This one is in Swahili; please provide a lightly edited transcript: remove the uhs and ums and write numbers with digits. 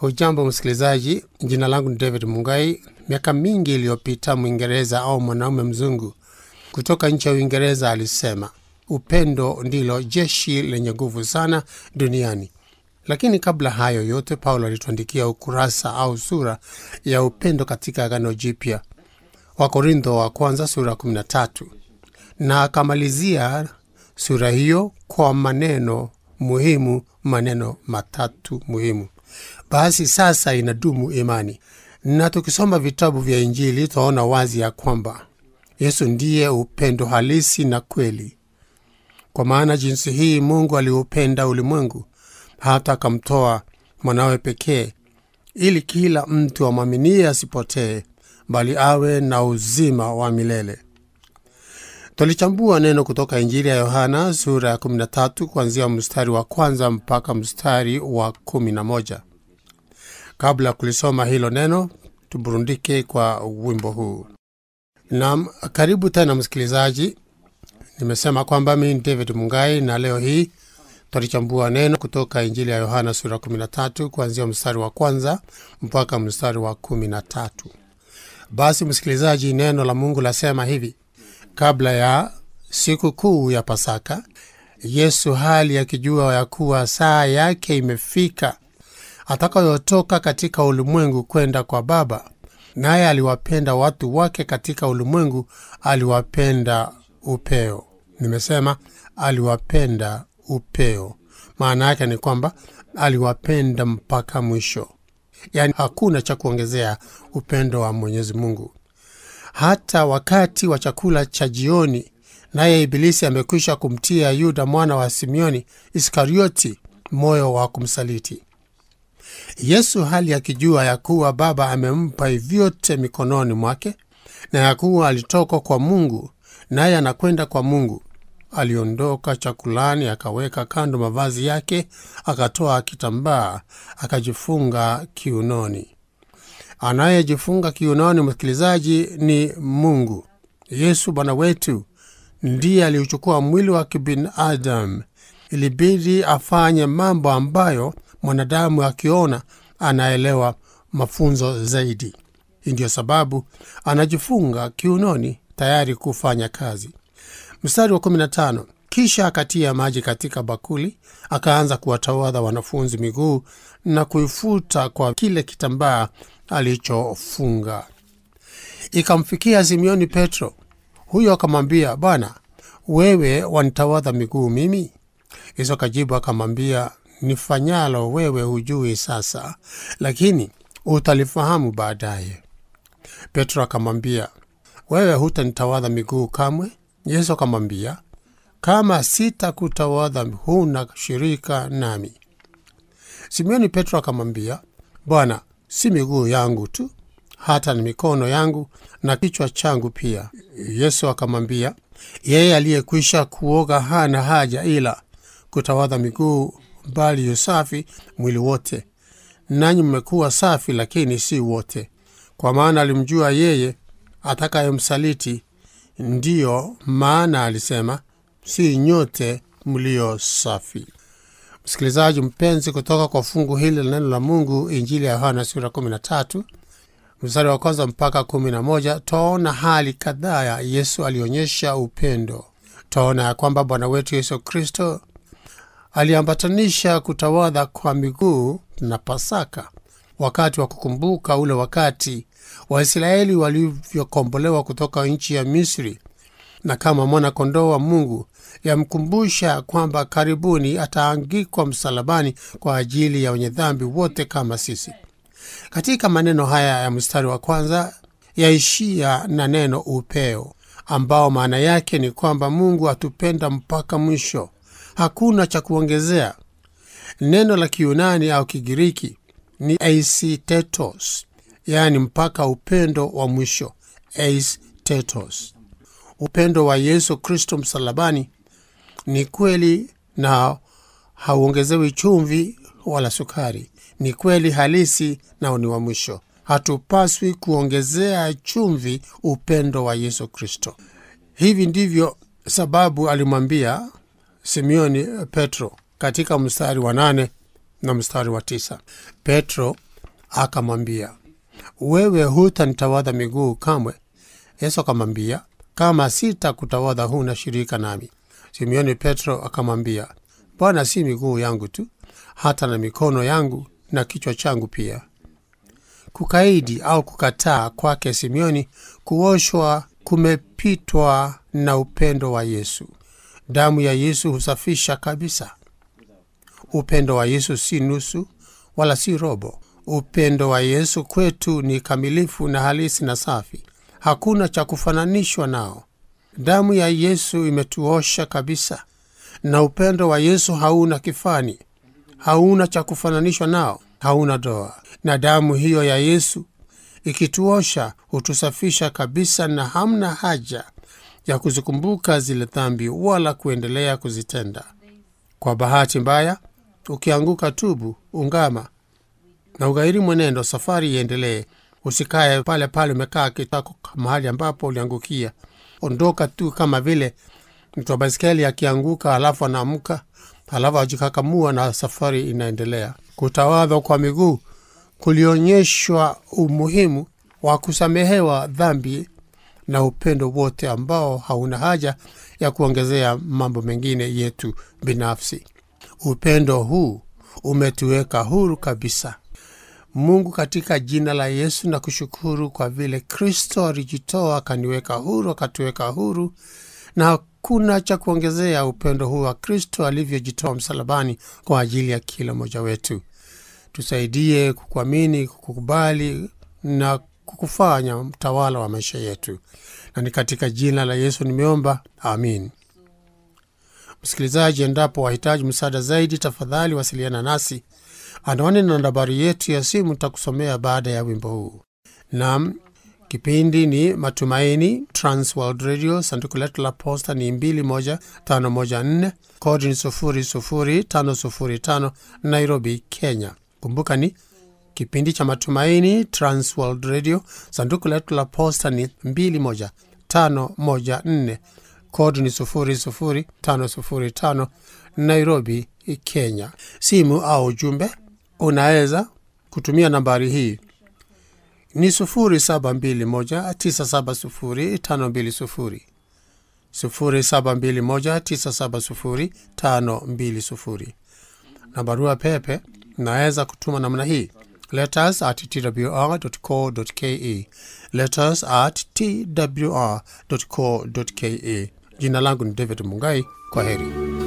Hujambo msikilizaji, jina langu ni David Mungai. Miaka mingi iliyopita Mwingereza au mwanaume mzungu kutoka nchi ya Uingereza alisema, upendo ndilo jeshi lenye nguvu sana duniani. Lakini kabla hayo yote, Paulo alituandikia ukurasa au sura ya upendo katika Agano Jipya, Wakorintho wa kwanza sura 13, na akamalizia sura hiyo kwa maneno matatu muhimu. Basi sasa inadumu imani. Na tukisoma vitabu vya Injili tunaona wazi ya kwamba Yesu ndiye upendo halisi na kweli. Kwa maana jinsi hii Mungu aliupenda ulimwengu hata akamtoa mwanawe pekee, ili kila mtu amwaminie asipotee, bali awe na uzima wa milele. Tulichambua neno kutoka Injili ya Yohana sura ya 13 kuanzia mstari wa kwanza mpaka mstari wa 11. Kabla kulisoma hilo neno, tuburundike kwa wimbo huu. Naam, karibu tena msikilizaji. Nimesema kwamba mimi ni David Mungai, na leo hii tulichambua neno kutoka Injili ya Yohana sura 13 kuanzia mstari wa kwanza mpaka mstari wa 13. Basi msikilizaji, neno la Mungu lasema hivi: kabla ya siku kuu ya Pasaka, Yesu hali akijua ya kuwa saa yake imefika atakayotoka katika ulimwengu kwenda kwa Baba, naye aliwapenda watu wake katika ulimwengu, aliwapenda upeo. Nimesema aliwapenda upeo. Maana yake ni kwamba aliwapenda mpaka mwisho. Yaani hakuna cha kuongezea upendo wa Mwenyezi Mungu. Hata wakati wa chakula cha jioni, naye Ibilisi amekwisha kumtia Yuda mwana wa Simioni Iskarioti moyo wa kumsaliti. Yesu hali akijua ya kuwa Baba amempa vyote mikononi mwake, na ya kuwa alitoka kwa Mungu naye anakwenda kwa Mungu, aliondoka chakulani, akaweka kando mavazi yake, akatoa kitambaa, akajifunga kiunoni. Anayejifunga kiunoni, msikilizaji, ni Mungu. Yesu Bwana wetu ndiye aliuchukua mwili wa kibinadamu. Ilibidi afanye mambo ambayo mwanadamu akiona anaelewa mafunzo zaidi. Ndio sababu anajifunga kiunoni tayari kufanya kazi. Mstari wa 15, kisha akatia maji katika bakuli, akaanza kuwatawadha wanafunzi miguu na kuifuta kwa kile kitambaa alichofunga. Ikamfikia Simioni Petro. Huyo akamwambia, Bwana, wewe wanitawadha miguu mimi? Yesu akajibu akamwambia, nifanyalo wewe hujui sasa, lakini utalifahamu baadaye. Petro akamwambia, wewe hutanitawadha miguu kamwe? Yesu akamwambia, kama sitakutawadha huna shirika nami. Simioni Petro akamwambia, Bwana, si miguu yangu tu, hata ni mikono yangu na kichwa changu pia. Yesu akamwambia, yeye aliyekwisha kuoga hana haja ila kutawadha miguu, bali yusafi mwili wote. Nanyi mmekuwa safi, lakini si wote. Kwa maana alimjua yeye atakayemsaliti, ndiyo maana alisema, si nyote mlio safi. Msikilizaji mpenzi, kutoka kwa fungu hili la neno la Mungu, Injili ya Yohana sura 13 mstari wa kwanza mpaka 11, tuona hali kadhaa ya Yesu alionyesha upendo. Tuona ya kwamba Bwana wetu Yesu Kristo aliambatanisha kutawadha kwa miguu na Pasaka, wakati wa kukumbuka ule wakati Waisraeli walivyokombolewa kutoka nchi ya Misri, na kama mwana kondoo wa Mungu yamkumbusha kwamba karibuni ataangikwa msalabani kwa ajili ya wenye dhambi wote kama sisi. Katika maneno haya ya mstari wa kwanza yaishia na neno upeo, ambao maana yake ni kwamba Mungu atupenda mpaka mwisho. Hakuna cha kuongezea. Neno la Kiyunani au Kigiriki ni eistetos, yani mpaka upendo wa mwisho. Eistetos. Upendo wa Yesu Kristo msalabani ni kweli na hauongezewi chumvi wala sukari. Ni kweli halisi na ni wa mwisho. Hatupaswi kuongezea chumvi upendo wa Yesu Kristo. Hivi ndivyo sababu alimwambia Simioni Petro katika mstari wa 8 na mstari wa 9. Petro akamwambia, wewe hutanitawadha miguu kamwe. Yesu akamwambia, kama sitakutawadha huna shirika nami. Simoni Petro akamwambia, Bwana, si miguu yangu tu, hata na mikono yangu na kichwa changu pia. Kukaidi au kukataa kwake Simoni kuoshwa kumepitwa na upendo wa Yesu. Damu ya Yesu husafisha kabisa. Upendo wa Yesu si nusu wala si robo. Upendo wa Yesu kwetu ni kamilifu na halisi na safi. Hakuna cha kufananishwa nao. Damu ya Yesu imetuosha kabisa, na upendo wa Yesu hauna kifani, hauna cha kufananishwa nao, hauna doa. Na damu hiyo ya Yesu ikituosha hutusafisha kabisa, na hamna haja ya kuzikumbuka zile dhambi wala kuendelea kuzitenda. Kwa bahati mbaya, ukianguka, tubu, ungama na ugairi mwenendo, safari iendelee. Usikae pale pale umekaa kitako mahali ambapo uliangukia. Ondoka tu, kama vile mtu wa baiskeli akianguka alafu anaamka, alafu ajikakamua na safari inaendelea. Kutawadha kwa miguu kulionyeshwa umuhimu wa kusamehewa dhambi na upendo wote ambao hauna haja ya kuongezea mambo mengine yetu binafsi. Upendo huu umetuweka huru kabisa. Mungu, katika jina la Yesu na kushukuru kwa vile Kristo alijitoa akaniweka huru, akatuweka huru, na hakuna cha kuongezea upendo huu wa Kristo alivyojitoa msalabani kwa ajili ya kila mmoja wetu. Tusaidie kukuamini, kukubali na kukufanya mtawala wa maisha yetu. Na ni katika jina la Yesu nimeomba, amin. Msikilizaji, endapo wahitaji msaada zaidi, tafadhali wasiliana nasi. Anwani na nambari yetu ya simu nitakusomea baada ya wimbo huu. Naam, kipindi ni Matumaini, Transworld Radio. Sanduku letu la posta ni 21514, kodi ni 00505, Nairobi, Kenya. Kumbuka ni kipindi cha Matumaini, Transworld Radio. Sanduku letu la posta ni 21514, kodi ni 00505, Nairobi, Kenya. Simu au ujumbe unaweza kutumia nambari hii ni 0721970520, 0721970520. Na barua pepe unaweza kutuma namna hii: letters@twr.co.ke, letters@twr.co.ke. Jina langu ni David Mungai. Kwa heri.